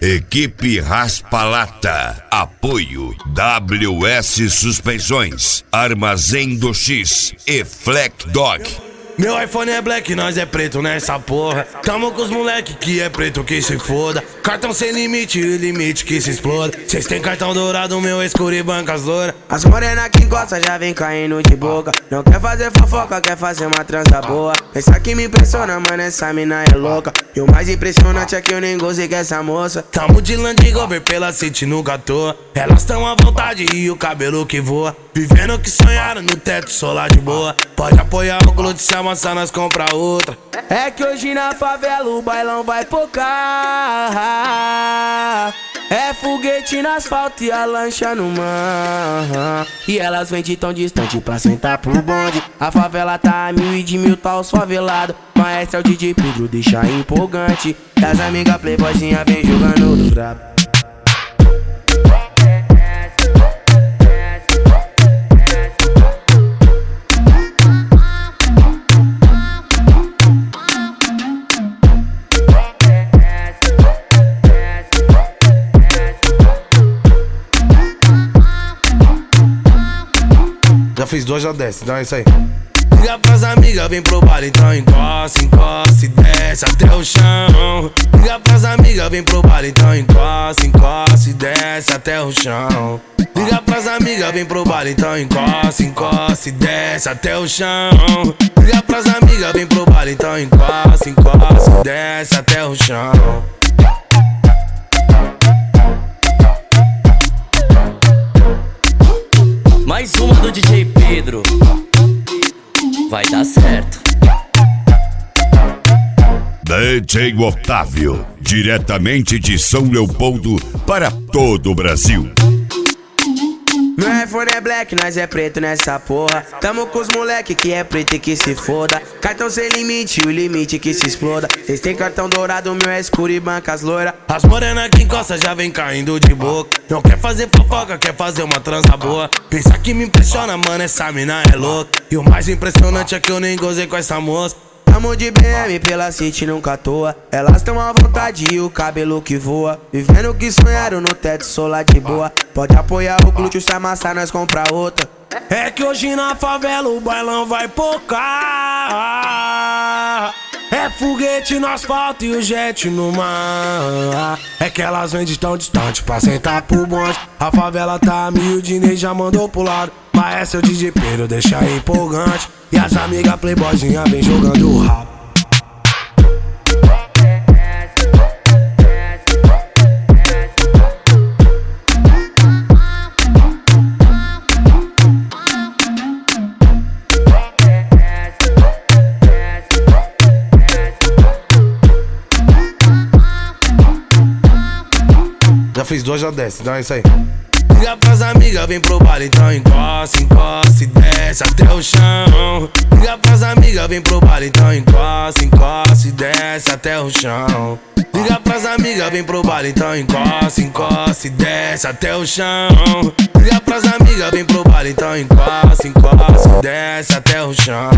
Equipe Raspa-Lata. Apoio WS Suspensões, Armazém do X e Fleck Dog. Meu iPhone é black, nós é preto nessa porra. Tamo com os moleque que é preto que se foda. Cartão sem limite e limite que se exploda. Cês tem cartão dourado, meu escuro e bancas loura. As morena que gosta já vem caindo de boca. Não quer fazer fofoca, quer fazer uma transa boa. Essa que me impressiona, mano, essa mina é louca. E o mais impressionante é que eu nem gozei com essa moça. Tamo de Land Rover pela City nunca à toa. Elas tão à vontade e o cabelo que voa. Vivendo o que sonharam no teto solar de boa. Pode apoiar o glúteo, se amassar nós compra outra. É que hoje na favela o bailão vai pocar. É foguete no asfalto e a lancha no mar. E elas vêm de tão distante pra sentar pro bonde. A favela tá a 1000 e de 1000 tá os favelados. Maestro é o DJ Pedro, deixa empolgante. E as amigas playboyzinha vem jogando no brabo. Já fiz 2, já desce, então é isso aí. Liga pras amigas, vem pro baile, então encosta, encosta e desce até o chão. Liga pras amigas, vem pro baile, então encosta, encosta e desce até o chão. Liga pras amigas, vem pro baile, então encosta, encosta e desce até o chão. Liga pras amigas, vem pro baile, então encosta, encosta e desce até o chão. Mais uma do DJ Pedro. Vai dar certo. DJ Otávio, diretamente de São Leopoldo para todo o Brasil. Meu iPhone é black, nós é preto nessa porra. Tamo com os moleque que é preto e que se foda. Cartão sem limite, o limite que se exploda. Cês tem cartão dourado, meu é escuro e bancas loira. As morena que encosta já vem caindo de boca. Não quer fazer fofoca, quer fazer uma transa boa. Pensa que me impressiona, mano, essa mina é louca. E o mais impressionante é que eu nem gozei com essa moça. Tamo de BM pela City nunca à toa. Elas tão à vontade e o cabelo que voa. Vivendo o que sonharam no teto solar de boa. Pode apoiar o glúteo, se amassar nós compra outra. É que hoje na favela o bailão vai pocar. É foguete no asfalto e o jet no mar. É que elas vêm de tão distante pra sentar pro bonde. A favela tá a 1000, o Dinei já mandou pro lado. Maestro é o DJ Pedro, deixa empolgante. E as amigas playboyzinha vem jogando o rabo. Já fiz 2, já desce, então é isso aí. Liga pras amigas, vem pro baile, então encosta, encosta e desce até o chão. Liga pras amigas, vem pro baile, então encosta, encosta e desce até o chão. Liga pras amigas, vem pro baile, então encosta, encosta e desce até o chão. Liga pras amigas, vem pro baile, então encosta, encosta e desce até o chão.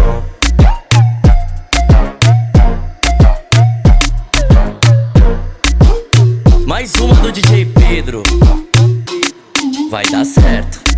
Mais uma do DJ Pedro. Vai dar certo.